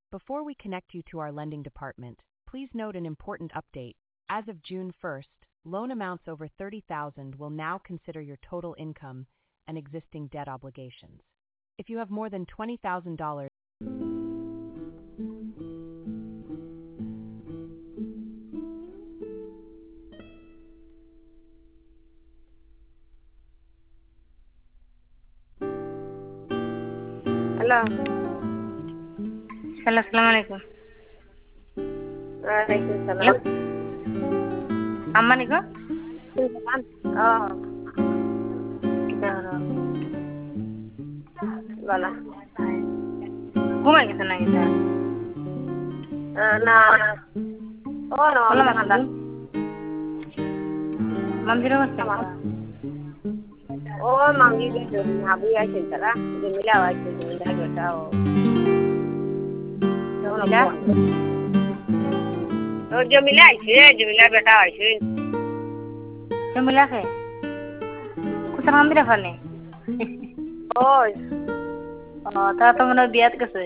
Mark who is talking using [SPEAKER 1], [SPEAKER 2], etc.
[SPEAKER 1] Before we connect you to our lending department, please note an important update. As of June 1st, loan amounts over $30,000 will now consider your total income and existing debt obligations. If you have more than $20,000,
[SPEAKER 2] Hello.
[SPEAKER 3] Hello, Assalamualaikum.
[SPEAKER 2] Waalaikumsalam.
[SPEAKER 3] Aman iko?
[SPEAKER 2] Oh,
[SPEAKER 3] Kita
[SPEAKER 2] wala.
[SPEAKER 3] Kuma kita na kita.
[SPEAKER 2] Na. Oh, no.
[SPEAKER 3] Wala masuk. Mambiro masuk.
[SPEAKER 2] Oh, mami dia nabi ya cerita. Jamila wa cerita kita oh.
[SPEAKER 3] Jamila?
[SPEAKER 2] Oh, Jamila beta ai.
[SPEAKER 3] Jamila ke? Kusa mambiro fane.
[SPEAKER 2] Oh,
[SPEAKER 3] Oh, ta to mano biat kese.